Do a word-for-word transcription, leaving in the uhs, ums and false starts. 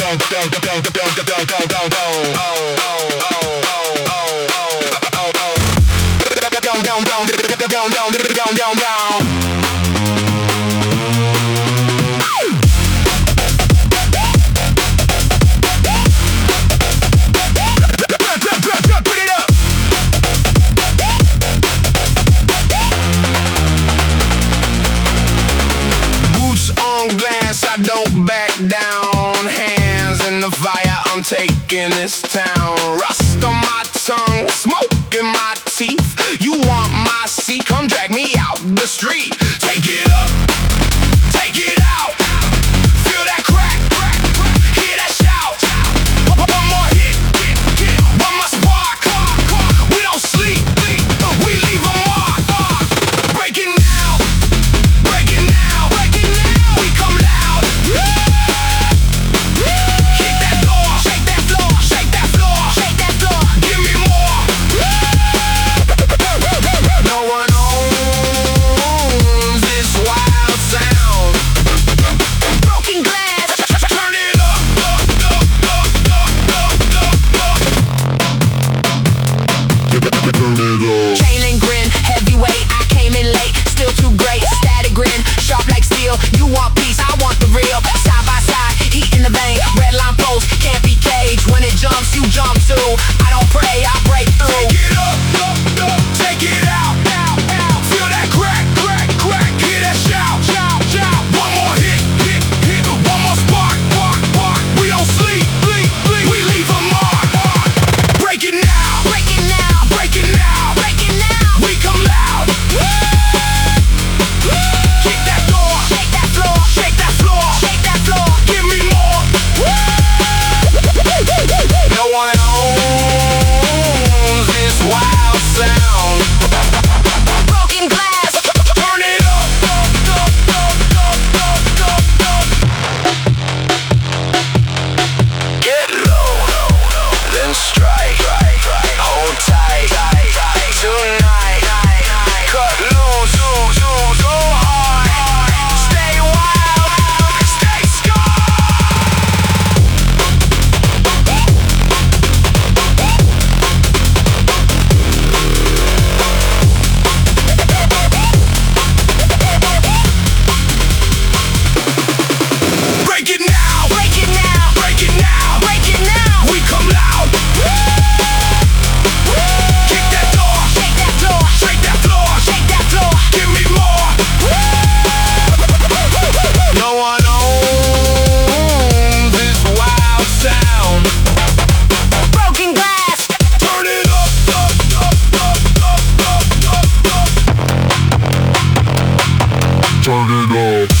I don't back down, hands in the fire, I'm taking this town. Rust on my tongue, smoke in my teeth. You want my seat, come drag me out the street. Take it up, take it out. Feel that crack, crack, crack. Hear that shout. One more hit, hit, hit. One more spark, spark, spark. We don't sleep, sleep. We leave a mark, mark. Breaking now, breaking now, breaking now. We come loud. Kick that door, shake that floor, shake that floor, shake that floor. Give me more. No one owns this wild sound. Broken glass, turn it up, up, up, up, up, up, up. Turn it up. Chain and grin, heavyweight. I came in late, still too great. Static grin, sharp like steel. You want peace, I want the real. Side by side, heat in the vein. Red line post, can't be caged. When it jumps, you jump too. I don't pray, I break through. Take it up, up, up. Take it out, out, out. Feel that crack, crack, crack. Hear that shout, shout, shout. One more hit, hit, hit. One more spark, spark, spark. We don't sleep, sleep, sleep. We leave a mark, mark. Break it now, break it now, break it now, break it now. We come loud. Kick that door, shake that floor, shake that floor, shake that floor. Give me more. No one owns this wild sound. Broken glass, turn it up, up, up, up, up, up, up, up. Get low, then strike. Hold tight, tonight. Cut loose, loose, loose, go hard. Stay wild, stay break it now, break it now, break it now, break it now. We come loud. Kick that door, shake that floor, shake that floor, shake that floor. Give me more. No one owns this wild sound. Broken glass, turn it up, up, up, up, up, up, up, up. Turn it up.